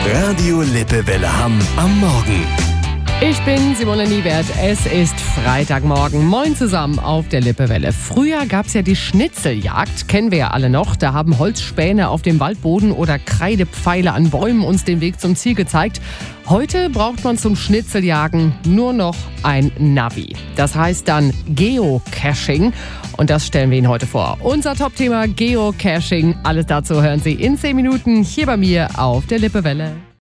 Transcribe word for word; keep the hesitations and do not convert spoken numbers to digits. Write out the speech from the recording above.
Radio Lippewelle Hamm am Morgen. Ich bin Simone Niewert. Es ist Freitagmorgen. Moin zusammen auf der Lippewelle. Früher gab es ja die Schnitzeljagd, kennen wir ja alle noch. Da haben Holzspäne auf dem Waldboden oder Kreidepfeile an Bäumen uns den Weg zum Ziel gezeigt. Heute braucht man zum Schnitzeljagen nur noch ein Navi. Das heißt dann Geocaching. Und das stellen wir Ihnen heute vor. Unser Top-Thema Geocaching. Alles dazu hören Sie in zehn Minuten hier bei mir auf der Lippewelle.